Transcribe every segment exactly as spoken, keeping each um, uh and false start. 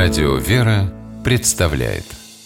Радио «Вера» представляет.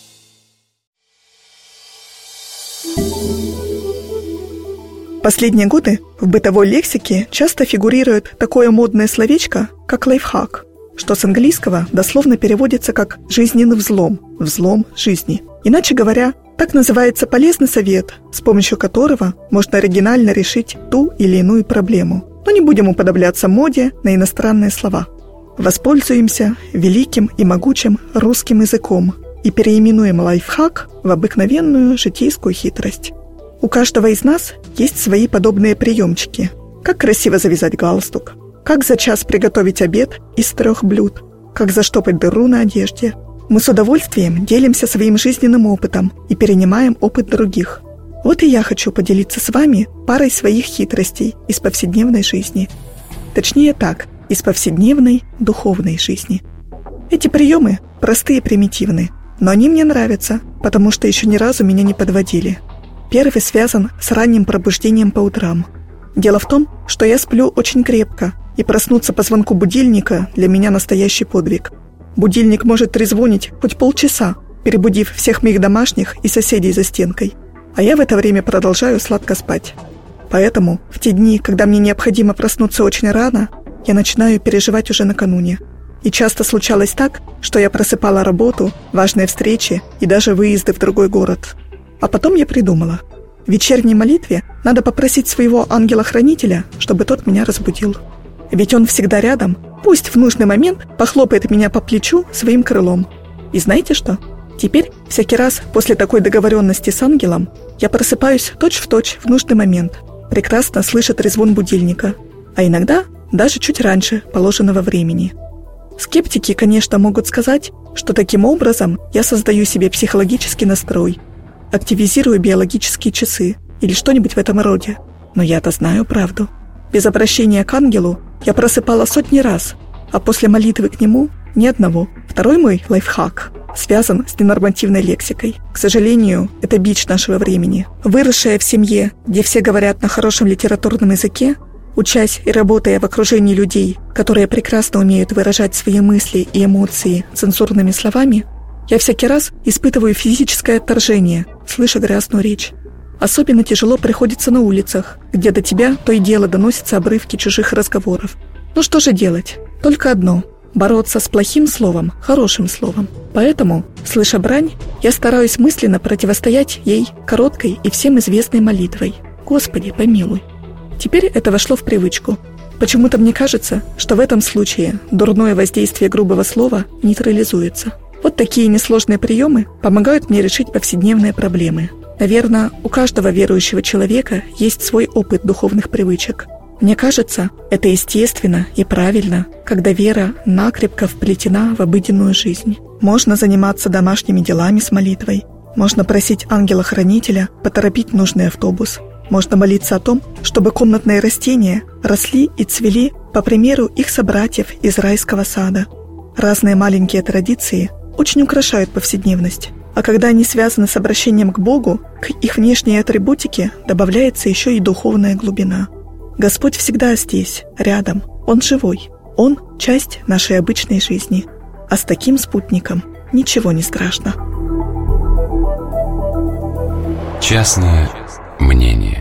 Последние годы в бытовой лексике часто фигурирует такое модное словечко, как лайфхак, что с английского дословно переводится как «жизненный взлом», «взлом жизни». Иначе говоря, так называется полезный совет, с помощью которого можно оригинально решить ту или иную проблему. Но не будем уподобляться моде на иностранные слова. Воспользуемся великим и могучим русским языком и переименуем лайфхак в обыкновенную житейскую хитрость. У каждого из нас есть свои подобные приемчики. Как красиво завязать галстук, как за час приготовить обед из трех блюд, как заштопать дыру на одежде. Мы с удовольствием делимся своим жизненным опытом и перенимаем опыт других. Вот и я хочу поделиться с вами парой своих хитростей из повседневной жизни. Точнее так, из повседневной духовной жизни. Эти приемы простые и примитивны, но они мне нравятся, потому что еще ни разу меня не подводили. Первый связан с ранним пробуждением по утрам. Дело в том, что я сплю очень крепко, и проснуться по звонку будильника для меня настоящий подвиг. Будильник может трезвонить хоть полчаса, перебудив всех моих домашних и соседей за стенкой, а я в это время продолжаю сладко спать. Поэтому в те дни, когда мне необходимо проснуться очень рано, я начинаю переживать уже накануне. И часто случалось так, что я просыпала работу, важные встречи и даже выезды в другой город. А потом я придумала. В вечерней молитве надо попросить своего ангела-хранителя, чтобы тот меня разбудил. Ведь он всегда рядом, пусть в нужный момент похлопает меня по плечу своим крылом. И знаете что? Теперь всякий раз после такой договоренности с ангелом я просыпаюсь точь-в-точь в нужный момент, прекрасно слыша трезвон будильника, а иногда даже чуть раньше положенного времени. Скептики, конечно, могут сказать, что таким образом я создаю себе психологический настрой, активизирую биологические часы или что-нибудь в этом роде. Но я-то знаю правду. Без обращения к ангелу я просыпала сотни раз, а после молитвы к нему – ни одного. Второй мой лайфхак связан с ненормативной лексикой. К сожалению, это бич нашего времени. Выросшая в семье, где все говорят на хорошем литературном языке, учась и работая в окружении людей, которые прекрасно умеют выражать свои мысли и эмоции цензурными словами, я всякий раз испытываю физическое отторжение, слыша грязную речь. Особенно тяжело приходится на улицах, где до тебя то и дело доносятся обрывки чужих разговоров. Ну что же делать? Только одно – бороться с плохим словом, хорошим словом. Поэтому, слыша брань, я стараюсь мысленно противостоять ей короткой и всем известной молитвой: «Господи, помилуй». Теперь это вошло в привычку. Почему-то мне кажется, что в этом случае дурное воздействие грубого слова нейтрализуется. Вот такие несложные приемы помогают мне решить повседневные проблемы. Наверное, у каждого верующего человека есть свой опыт духовных привычек. Мне кажется, это естественно и правильно, когда вера накрепко вплетена в обыденную жизнь. Можно заниматься домашними делами с молитвой, можно просить ангела-хранителя поторопить нужный автобус, можно молиться о том, чтобы комнатные растения росли и цвели по примеру их собратьев из райского сада. Разные маленькие традиции очень украшают повседневность. А когда они связаны с обращением к Богу, к их внешней атрибутике добавляется еще и духовная глубина. Господь всегда здесь, рядом, Он живой, Он – часть нашей обычной жизни. А с таким спутником ничего не страшно. Частное мнение.